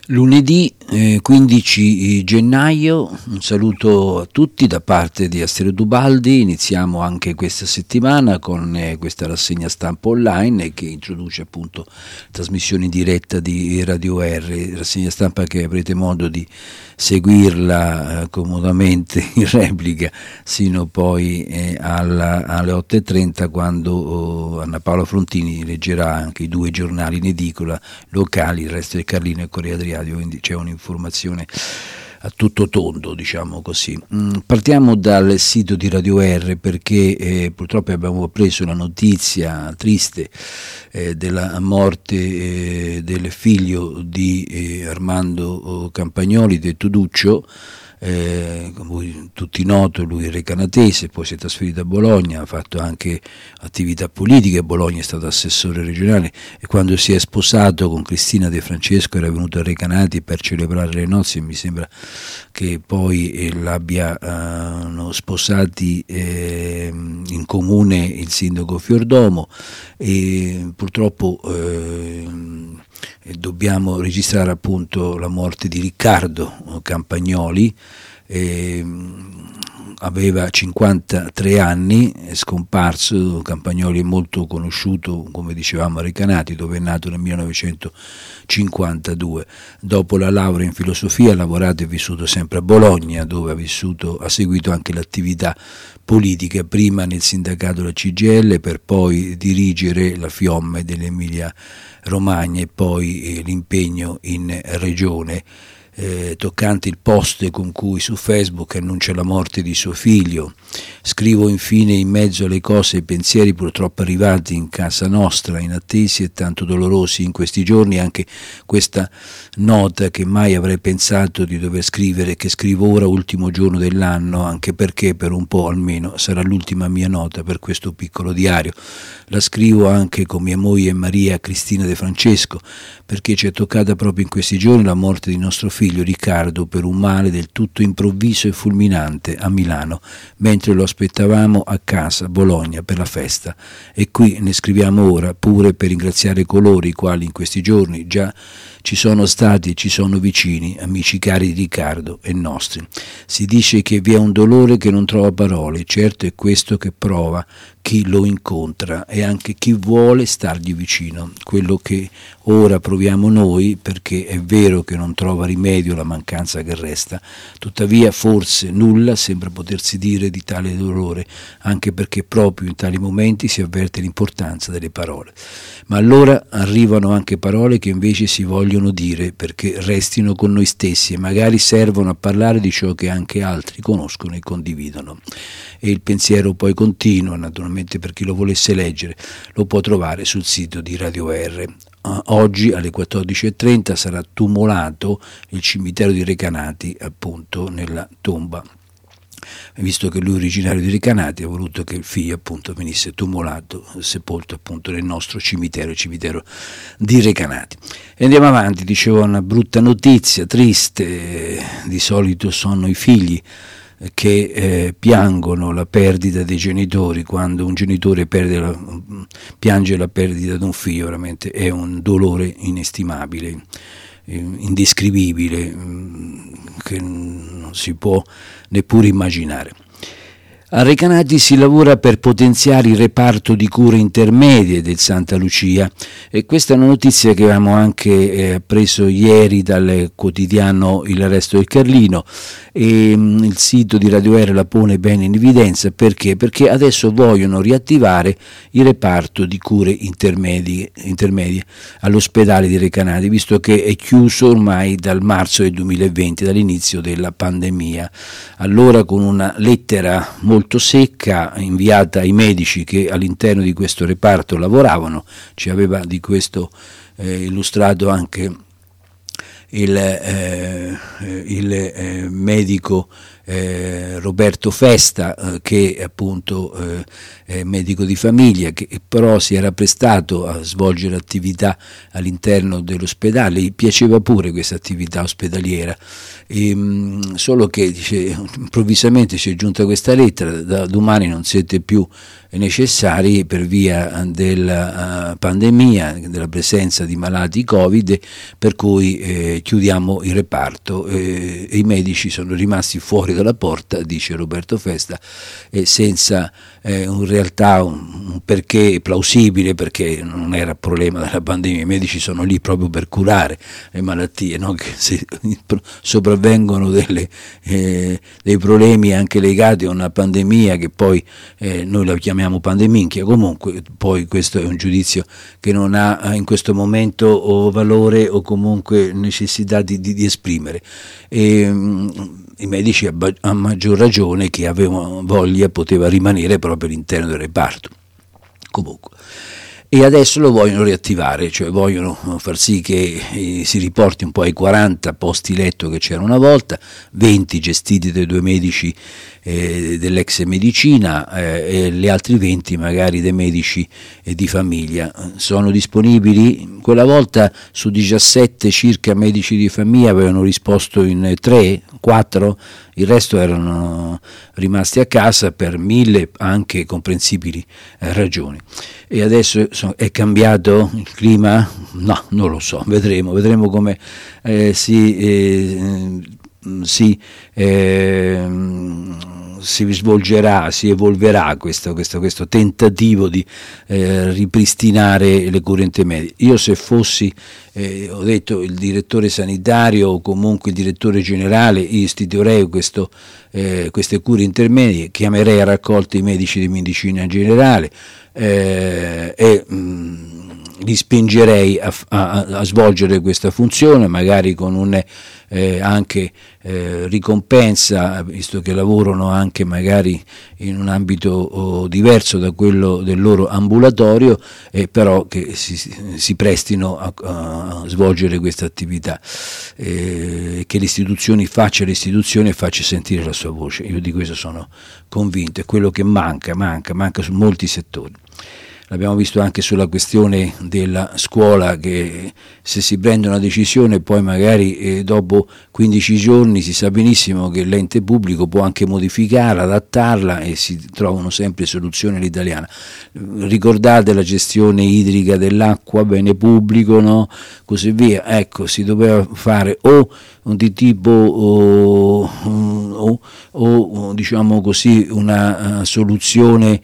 Lunedì 15 gennaio, un saluto a tutti da parte di Astero Dubaldi. Iniziamo anche questa settimana con questa rassegna stampa online che introduce appunto trasmissioni in diretta di Radio R, rassegna stampa che avrete modo di seguirla comodamente in replica sino poi alle 8:30, quando Anna Paola Frontini leggerà anche i due giornali in edicola locali, Il Resto del Carlino e Corriere Adriatico, quindi c'è un'informazione a tutto tondo, diciamo così. Partiamo dal sito di Radio R perché purtroppo abbiamo preso la notizia triste della morte del figlio di Armando Campagnoli, detto Duccio. Come voi tutti noto, lui è recanatese, poi si è trasferito a Bologna, ha fatto anche attività politiche a Bologna, è stato assessore regionale e quando si è sposato con Cristina De Francesco era venuto a Recanati per celebrare le nozze, e mi sembra che poi l'abbiano sposati in comune il sindaco Fiordomo, e purtroppo dobbiamo registrare appunto la morte di Riccardo Campagnoli. Aveva 53 anni, è scomparso. Campagnoli è molto conosciuto, come dicevamo, a Recanati, dove è nato nel 1952. Dopo la laurea in filosofia ha lavorato e vissuto sempre a Bologna, dove ha seguito anche l'attività politica, prima nel sindacato della CGIL per poi dirigere la FIOM dell'Emilia Romagna e poi l'impegno in regione. Toccante il post con cui su Facebook annuncia la morte di suo figlio. Scrivo infine in mezzo alle cose e pensieri purtroppo arrivati in casa nostra, inattesi e tanto dolorosi in questi giorni, anche questa nota che mai avrei pensato di dover scrivere, che scrivo ora, ultimo giorno dell'anno, anche perché per un po' almeno sarà l'ultima mia nota per questo piccolo diario. La scrivo anche con mia moglie Maria Cristina De Francesco, perché ci è toccata proprio in questi giorni la morte di nostro figlio Riccardo per un male del tutto improvviso e fulminante a Milano, mentre lo aspettavamo a casa a Bologna per la festa, e qui ne scriviamo ora pure per ringraziare coloro i quali in questi giorni già ci sono stati e ci sono vicini, amici cari di Riccardo e nostri. Si dice che vi è un dolore che non trova parole, certo è questo che prova chi lo incontra e anche chi vuole stargli vicino, quello che ora proviamo noi, perché è vero che non trova rimedio la mancanza che resta, tuttavia forse nulla sembra potersi dire di tale dolore, anche perché proprio in tali momenti si avverte l'importanza delle parole. Ma allora arrivano anche parole che invece si vogliono dire perché restino con noi stessi e magari servono a parlare di ciò che anche altri conoscono e condividono. E il pensiero poi continua, naturalmente per chi lo volesse leggere lo può trovare sul sito di Radio R. Oggi alle 14:30 sarà tumulato il cimitero di Recanati, appunto nella tomba. Visto che lui è originario di Recanati, ha voluto che il figlio appunto venisse tumulato, sepolto appunto nel nostro cimitero, il cimitero di Recanati. E andiamo avanti, dicevo, una brutta notizia, triste, di solito sono i figli che piangono la perdita dei genitori. Quando un genitore piange la perdita di un figlio, veramente è un dolore inestimabile, indescrivibile, che non si può neppure immaginare. A Recanati si lavora per potenziare il reparto di cure intermedie del Santa Lucia, e questa è una notizia che avevamo anche preso ieri dal quotidiano Il Resto del Carlino, e il sito di Radio R la pone bene in evidenza. Perché? Perché adesso vogliono riattivare il reparto di cure intermedie all'ospedale di Recanati, visto che è chiuso ormai dal marzo del 2020, dall'inizio della pandemia. Allora, con una lettera molto secca inviata ai medici che all'interno di questo reparto lavoravano, ci aveva di questo illustrato anche il medico Roberto Festa, che appunto è medico di famiglia, che però si era prestato a svolgere attività all'interno dell'ospedale. Gli piaceva pure questa attività ospedaliera, solo che dice, improvvisamente ci è giunta questa lettera: da domani non siete più necessari per via della pandemia, della presenza di malati Covid, per cui chiudiamo il reparto, e i medici sono rimasti fuori dalla porta, dice Roberto Festa, senza in realtà un perché plausibile, perché non era problema della pandemia. I medici sono lì proprio per curare le malattie, no? Che se sopravvengono dei problemi anche legati a una pandemia, che poi noi la chiamiamo pandeminchia, comunque poi questo è un giudizio che non ha in questo momento o valore o comunque necessità di esprimere. I medici, a maggior ragione, chi aveva voglia poteva rimanere proprio all'interno del reparto. Comunque, e adesso lo vogliono riattivare, cioè vogliono far sì che si riporti un po' ai 40 posti letto che c'era una volta, 20 gestiti dai 2 medici dell'ex medicina, e gli altri 20 magari dei medici di famiglia. Sono disponibili? Quella volta su 17 circa medici di famiglia avevano risposto in 3, 4, il resto erano rimasti a casa per 1000 anche comprensibili ragioni. E adesso è cambiato il clima? No, non lo so, vedremo come si svolgerà, si evolverà questo tentativo di ripristinare le cure intermedie. Io, se fossi ho detto il direttore sanitario o comunque il direttore generale, istituirei queste cure intermedie, chiamerei a raccolta i medici di medicina generale e li spingerei a svolgere questa funzione, magari con anche ricompensa, visto che lavorano anche magari in un ambito diverso da quello del loro ambulatorio, però che si prestino a svolgere questa attività, che l'istituzione faccia sentire la sua voce. Io di questo sono convinto, è quello che manca su molti settori. L'abbiamo visto anche sulla questione della scuola, che se si prende una decisione poi magari dopo 15 giorni si sa benissimo che l'ente pubblico può anche modificarla, adattarla, e si trovano sempre soluzioni all'italiana. Ricordate la gestione idrica dell'acqua, bene pubblico, no? Così via. Ecco, si doveva fare o di tipo o diciamo così una soluzione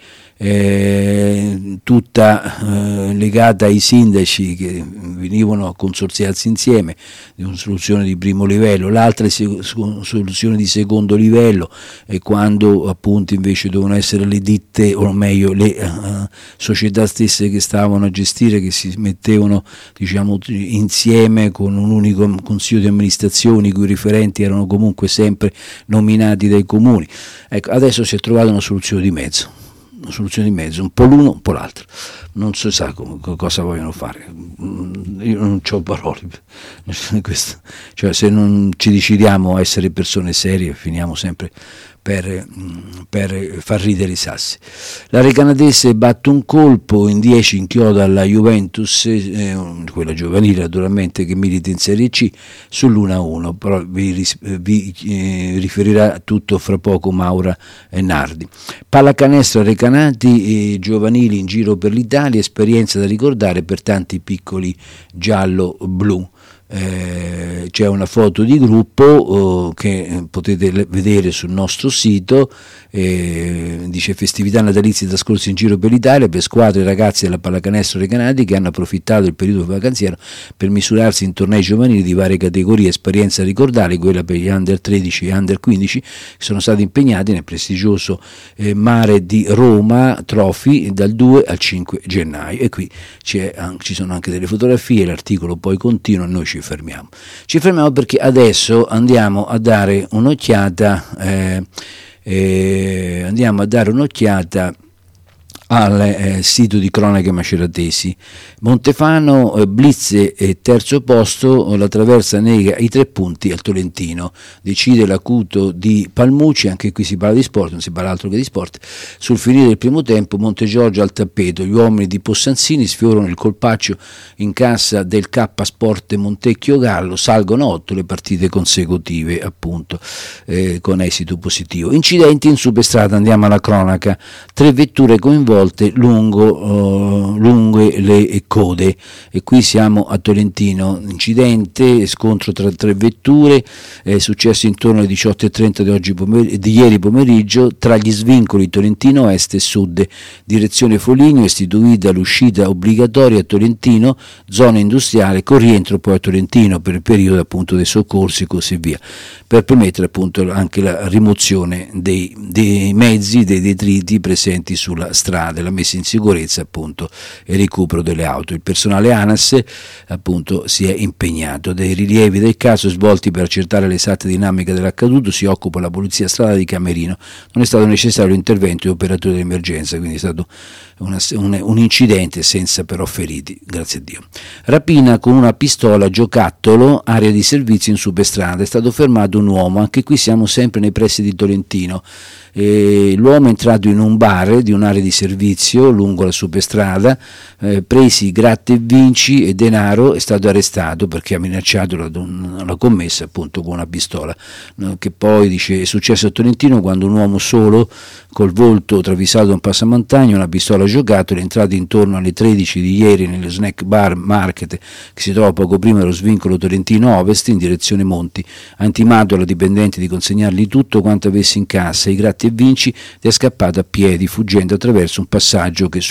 tutta legata ai sindaci che venivano a consorziarsi insieme, di una soluzione di primo livello, l'altra soluzione di secondo livello, e quando appunto invece dovevano essere le ditte, o meglio le società stesse che stavano a gestire, che si mettevano diciamo insieme con un unico consiglio di amministrazione, i cui riferenti erano comunque sempre nominati dai comuni. Ecco, adesso si è trovata una soluzione di mezzo, un po' l'uno, un po' l'altro. Non si sa cosa vogliono fare. Io non ho parole. Cioè, se non ci decidiamo a essere persone serie, finiamo sempre per far ridere i sassi. La Recanatese batte un colpo, in 10 inchioda alla Juventus, quella giovanile naturalmente, che milita in Serie C, sull'1-1, però vi riferirà tutto fra poco Maura Nardi. Pallacanestro Recanati, giovanili in giro per l'Italia, esperienza da ricordare per tanti piccoli giallo-blu. C'è una foto di gruppo che potete vedere sul nostro sito, dice festività natalizie trascorse in giro per l'Italia per squadre e ragazzi della Pallacanestro Recanati che hanno approfittato del periodo vacanziero per misurarsi in tornei giovanili di varie categorie. Esperienza a ricordare quella per gli under 13 e under 15 che sono stati impegnati nel prestigioso Mare di Roma Trophy dal 2 al 5 gennaio, e qui ci sono anche delle fotografie, l'articolo poi continua. Noi ci fermiamo perché adesso andiamo a dare un'occhiata al sito di Cronache Maceratesi. Montefano, blitz e terzo posto, la traversa nega i 3 punti al Tolentino, decide l'acuto di Palmucci, anche qui si parla di sport, non si parla altro che di sport. Sul finire del primo tempo Montegiorgio al tappeto, gli uomini di Possanzini sfiorano il colpaccio in cassa del K Sport Montecchio Gallo, salgono 8 le partite consecutive, appunto, con esito positivo. Incidenti in superstrada, andiamo alla cronaca, 3 vetture coinvolte lungo le code, e qui siamo a Tolentino. Incidente, scontro tra 3 vetture, è successo intorno alle 18:30 di ieri pomeriggio tra gli svincoli Tolentino Est e Sud, direzione Foligno, istituita l'uscita obbligatoria a Tolentino, zona industriale, con rientro poi a Tolentino per il periodo appunto dei soccorsi e così via, per permettere appunto anche la rimozione dei mezzi, dei detriti presenti sulla strada, la messa in sicurezza appunto e il recupero delle auto. Il personale ANAS appunto si è impegnato. Dei rilievi del caso svolti per accertare l'esatta dinamica dell'accaduto si occupa la polizia stradale di Camerino. Non è stato necessario l'intervento di operatori dell'emergenza, quindi è stato un incidente senza però feriti, grazie a Dio. Rapina con una pistola giocattolo, area di servizio in superstrada, è stato fermato un uomo, anche qui siamo sempre nei pressi di Tolentino. L'uomo è entrato in un bar di un'area di servizio lungo la superstrada, presi gratta e vinci e denaro, è stato arrestato perché ha minacciato la commessa appunto con una pistola, che poi dice è successo a Tolentino quando un uomo solo col volto travisato da un passamontagna, una pistola giocattolo, è entrato intorno alle 13 di ieri nello snack bar Market che si trova poco prima dello svincolo Tolentino Ovest in direzione Monti, ha intimato alla dipendente di consegnargli tutto quanto avesse in cassa, i gratti e vinci, ed è scappato a piedi fuggendo attraverso un passaggio che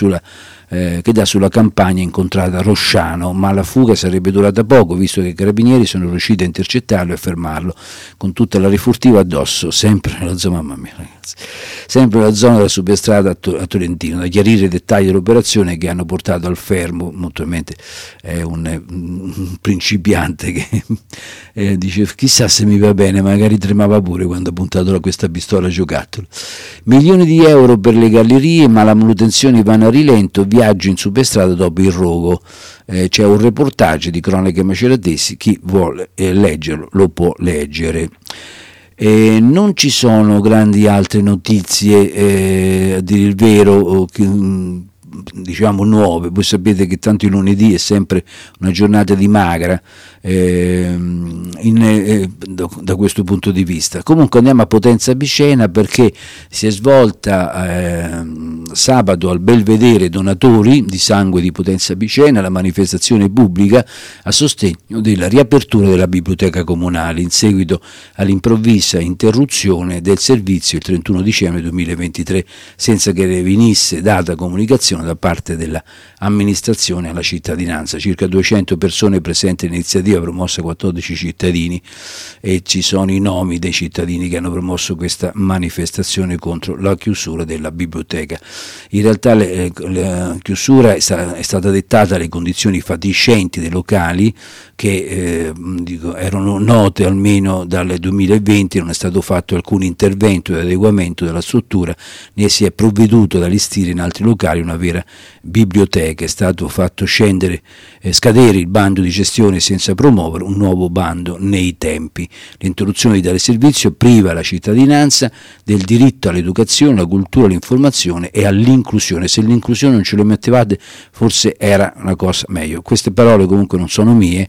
dà sulla campagna incontrata a Rosciano, ma la fuga sarebbe durata poco visto che i carabinieri sono riusciti a intercettarlo e a fermarlo con tutta la rifurtiva addosso, sempre nella zona, mamma mia ragazzi, sempre nella zona della superstrada a Tolentino. Da chiarire i dettagli dell'operazione che hanno portato al fermo, mutuamente è un principiante che dice chissà se mi va bene, magari tremava pure quando ha puntato questa pistola giocattolo. Milioni di euro per le gallerie, ma la manutenzione va a rilento, viaggio in superstrada dopo il rogo. C'è un reportage di Cronache Maceratesi, chi vuole leggerlo lo può leggere. Non ci sono grandi altre notizie, a dire il vero, diciamo nuove. Voi sapete che tanto il lunedì è sempre una giornata di magra da questo punto di vista. Comunque andiamo a Potenza Picena perché si è svolta sabato al Belvedere Donatori di Sangue di Potenza Picena la manifestazione pubblica a sostegno della riapertura della biblioteca comunale in seguito all'improvvisa interruzione del servizio il 31 dicembre 2023 senza che ne venisse data comunicazione da parte dell'amministrazione alla cittadinanza. Circa 200 persone presenti all'iniziativa promossa 14 cittadini, e ci sono i nomi dei cittadini che hanno promosso questa manifestazione contro la chiusura della biblioteca. In realtà la chiusura è stata dettata alle condizioni fatiscenti dei locali che erano note almeno dal 2020, non è stato fatto alcun intervento di adeguamento della struttura, né si è provveduto ad allestire in altri locali una vera biblioteca. È stato fatto scadere il bando di gestione senza promuovere un nuovo bando nei tempi. L'interruzione di tale servizio priva la cittadinanza del diritto all'educazione, alla cultura, all'informazione e all'inclusione. Se l'inclusione non ce lo mettevate forse era una cosa meglio. Queste parole comunque non sono mie,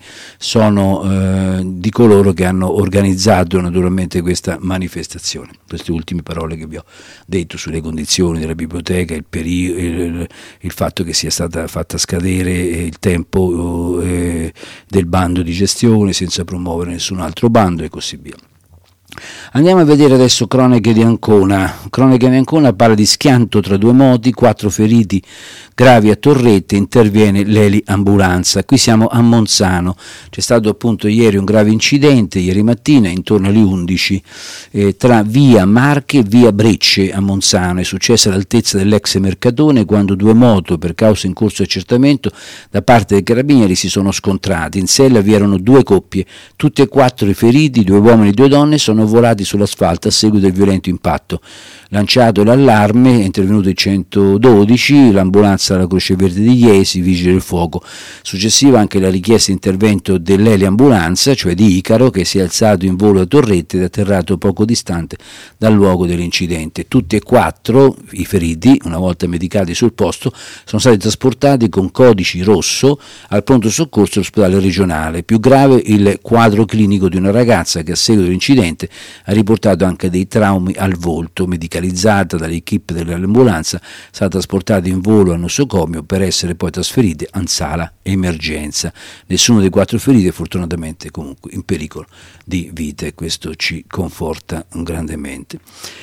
sono di coloro che hanno organizzato naturalmente questa manifestazione. Queste ultime parole che vi ho detto sulle condizioni della biblioteca, il fatto che sia stata fatta scadere il tempo del bando di gestione senza promuovere nessun altro bando e così via. Andiamo a vedere adesso Cronache di Ancona. Cronache di Ancona parla di schianto tra 2 moti, 4 feriti gravi a Torrette, interviene l'Eli Ambulanza. Qui siamo a Monzano, c'è stato appunto ieri un grave incidente, ieri mattina intorno alle 11 tra via Marche e via Brecce a Monzano. È successo all'altezza dell'ex Mercatone quando 2 moto, per causa in corso di accertamento da parte dei carabinieri, si sono scontrati. In sella vi erano 2 coppie, tutti e 4 i feriti, 2 uomini e 2 donne, sono volati sull'asfalto a seguito del violento impatto. lanciato l'allarme, è intervenuto il 112, l'ambulanza della Croce Verde di Iesi, vigili del fuoco. Successiva anche la richiesta di intervento dell'eliambulanza, cioè di Icaro, che si è alzato in volo a Torrette ed è atterrato poco distante dal luogo dell'incidente. Tutti e 4 i feriti, una volta medicati sul posto, sono stati trasportati con codici rosso al pronto soccorso dell'ospedale regionale. Più grave il quadro clinico di una ragazza che a seguito dell'incidente ha riportato anche dei traumi al volto. Medicalizzata dall'equipe dell'ambulanza, è stata trasportata in volo a nosocomio per essere poi trasferita in sala emergenza. Nessuno dei 4 feriti è fortunatamente comunque in pericolo di vita e questo ci conforta grandemente.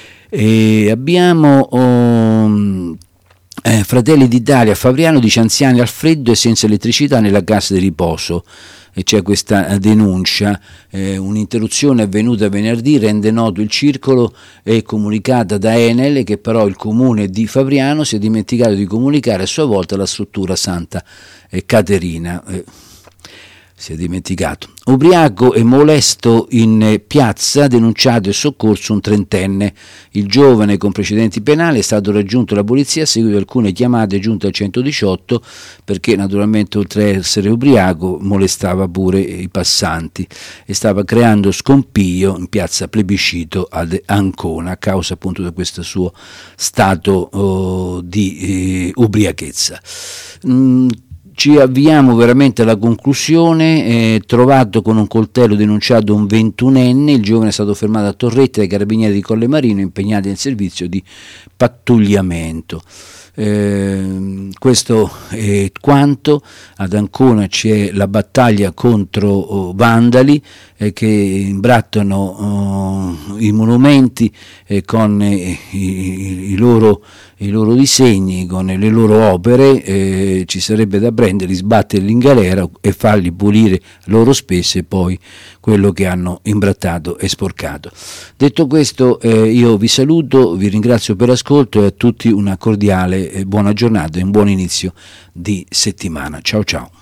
Abbiamo Fratelli d'Italia, Favriano dice anziani al freddo e senza elettricità nella casa di riposo. E c'è questa denuncia, un'interruzione avvenuta venerdì, rende noto il circolo, è comunicata da Enel, che però il comune di Favriano si è dimenticato di comunicare a sua volta la struttura Santa Caterina. Si è dimenticato. Ubriaco e molesto in piazza, denunciato e soccorso un 30enne. Il giovane con precedenti penali è stato raggiunto dalla polizia a seguito di alcune chiamate giunte al 118 perché naturalmente oltre a essere ubriaco molestava pure i passanti e stava creando scompiglio in piazza Plebiscito ad Ancona a causa appunto di questo suo stato di ubriachezza. Ci avviamo veramente alla conclusione. Trovato con un coltello denunciato un 21enne, il giovane è stato fermato a Torrette dai carabinieri di Colle Marino impegnati nel servizio di pattugliamento. Questo è quanto. Ad Ancona c'è la battaglia contro vandali che imbrattano i monumenti con i loro disegni, con le loro opere. Ci sarebbe da prenderli, sbatterli in galera e farli pulire loro spese poi quello che hanno imbrattato e sporcato. Detto questo, io vi saluto, vi ringrazio per l'ascolto e a tutti una cordiale buona giornata e un buon inizio di settimana. Ciao ciao.